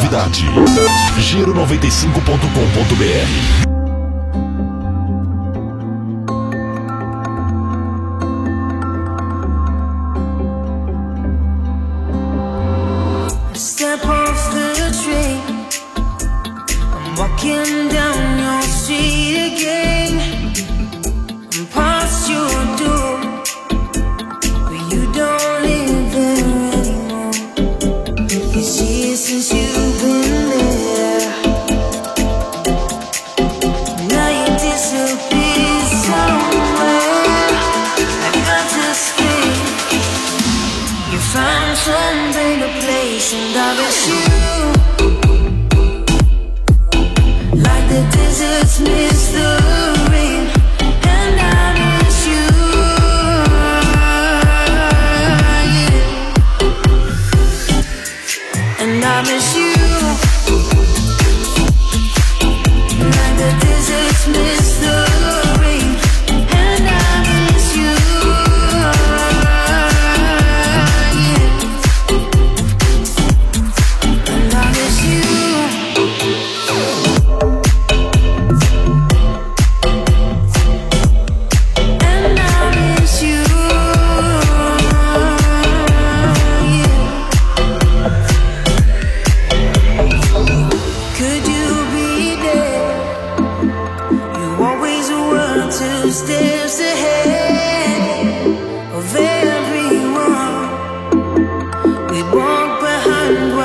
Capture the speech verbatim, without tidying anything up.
exclusividade. Giro noventa e cinco ponto com ponto br. Step off the train, I'm walking down your street again. I'm past your door, but you don't live there anymore. It's years since you've been there. Now you disappear somewhere. I got to escape. You found some better place, and I miss you, like the deserts miss the rain. And I miss you, yeah. And I miss you, like the deserts miss the rain. And I miss you, yeah. And I miss you. And I miss you, yeah. Could you be there? You always were two steps ahead of everyone. We walk behind